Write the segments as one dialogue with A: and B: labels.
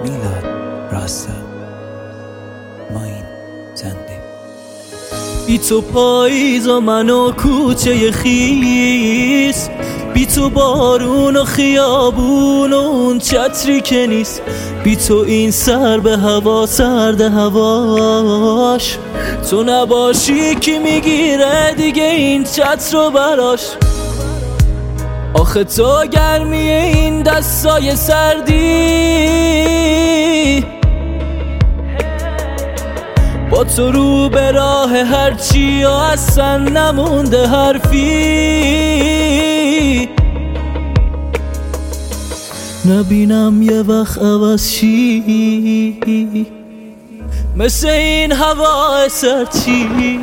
A: میلاد راستا ما این زنده.
B: بی تو پاییز و من و کوچه خیس، بی تو بارون و خیابون و اون چتری که نیست، بی تو این سر به هوا سرد هواش، تو نباشی کی میگیره دیگه این چتر رو براش. آخه تو گرمی این دستای سردی، با تو رو به راه هرچی و اصلا نمونده حرفی. نبینم یه وقت عوض شی مثل این هوا سرچی.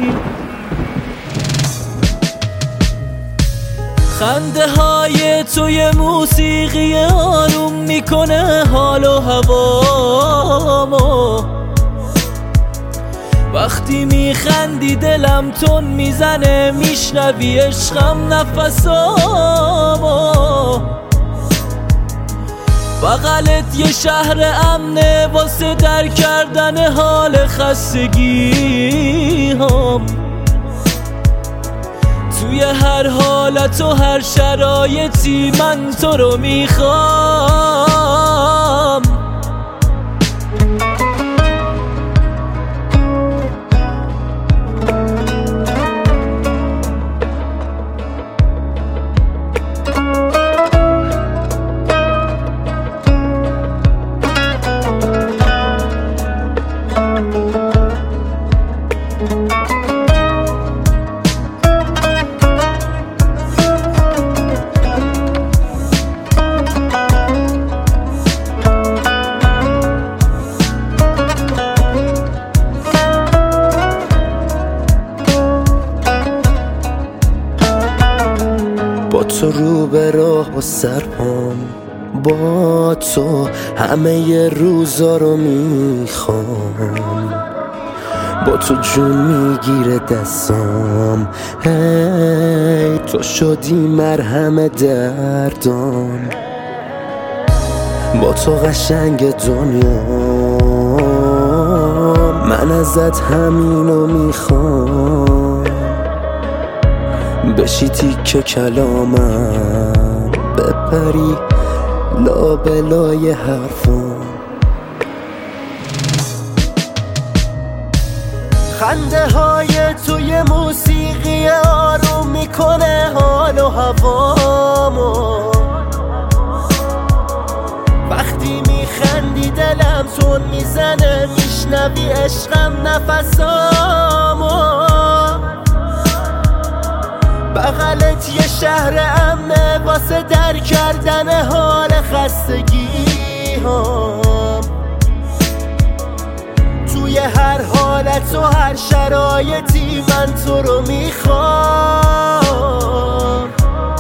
B: خنده های توی موسیقی آروم میکنه حال و هوامو، وقتی میخندی دلم تون میزنه، میشنوی عشقم نفسامو. بغلت یه شهر امنه واسه در کردن حال خستگی هم، توی هر حالت و هر شرایطی من تو رو میخوام.
C: با تو رو به راه و سرپام، با تو همه ی روزا رو میخوام، با تو جون میگیره دستام، هی تو شدی مرهم دردام. با تو قشنگ دنیا من ازت همینو میخوام، بشی تیکه کلامم بپری لابلای حرفم. خنده های توی موسیقی آروم میکنه حال و هوامو، وقتی میخندی دلم تون میزنه، میشنوی عشقم نفسامو. بغلت یه شهر امنه واسه در کردن حال خستگی هم، توی هر حالت و هر شرایطی من تو رو میخوام.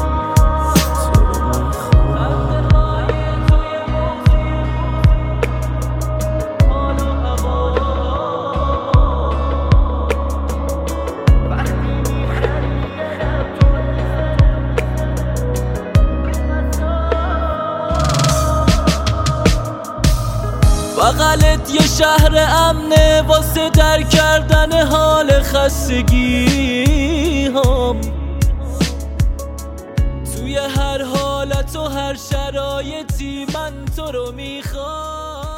B: بغلت یه شهر امنه واسه در کردن حال خستگی هم، توی هر حالت و هر شرایطی من تو رو میخوام.